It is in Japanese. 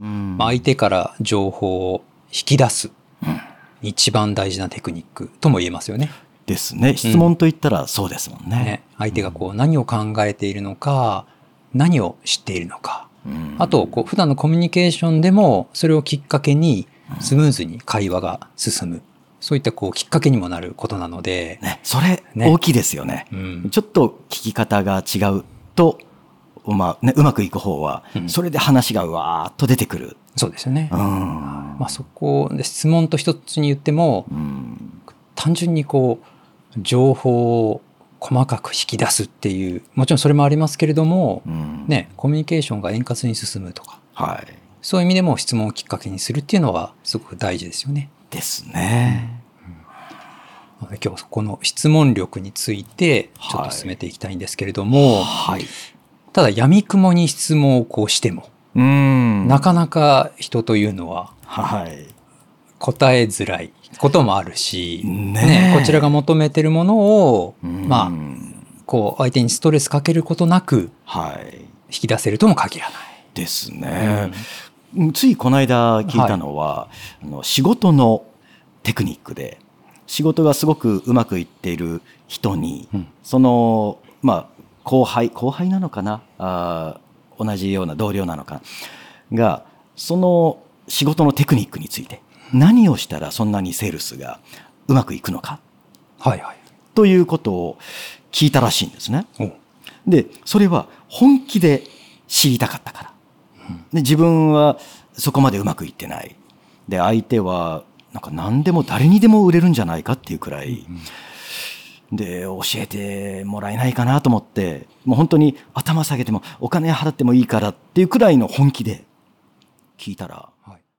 相手から情報を引き出す、一番大事なテクニックとも言えますよね。 ですね。質問といったらそうですもんね。 相手が何を考えているのか、何を知っているのか。あと普段のコミュニケーションでもそれをきっかけにスムーズに会話が進む。そういったきっかけにもなることなので。 それ大きいですよね。ちょっと聞き方が違うと、うまくいく方は、それで話がわーっと出てくる。 そうですよね。そこで質問と一つに言っても、単純に情報を細かく引き出すっていう、もちろんそれもありますけれども、コミュニケーションが円滑に進むとか、そういう意味でも質問をきっかけにするっていうのはすごく大事ですよね。 ですね。 今日この質問力についてちょっと進めていきたいんですけれども、ただ闇雲に質問をしても、なかなか人というのは答えづらいこともあるし、こちらが求めてるものを相手にストレスかけることなく引き出せるとも限らないですね。ついこの間聞いたのは、仕事のテクニックで、仕事がすごくうまくいっている人に、その後輩なのかな、同じような同僚なのかなが、その仕事のテクニックについて、何をしたらそんなにセールスがうまくいくのか、ということを聞いたらしいんですね。で、それは本気で知りたかったから。で、自分はそこまでうまくいってない。で、相手は何でも誰にでも売れるんじゃないかっていうくらい、で、教えてもらえないかなと思って、もう本当に頭下げてもお金払ってもいいからっていうくらいの本気で聞いたら、